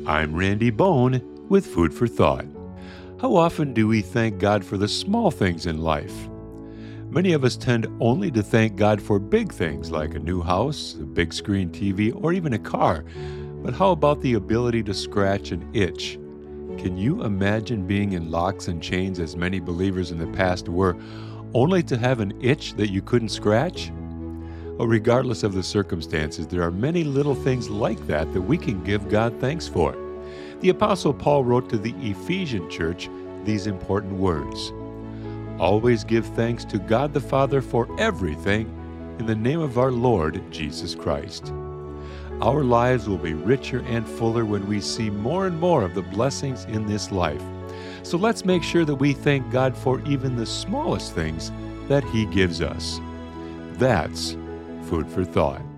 I'm Randy Bone with Food for Thought. How often do we thank God for the small things in life? Many of us tend only to thank God for big things like a new house, a big screen TV, or even a car. But how about the ability to scratch an itch? Can you imagine being in locks and chains as many believers in the past were, only to have an itch that you couldn't scratch? Well, regardless of the circumstances, there are many little things like that we can give God thanks for. The Apostle Paul wrote to the Ephesian church these important words: "Always give thanks to God the Father for everything in the name of our Lord Jesus Christ." Our lives will be richer and fuller when we see more and more of the blessings in this life. So let's make sure that we thank God for even the smallest things that He gives us. That's Food for Thought.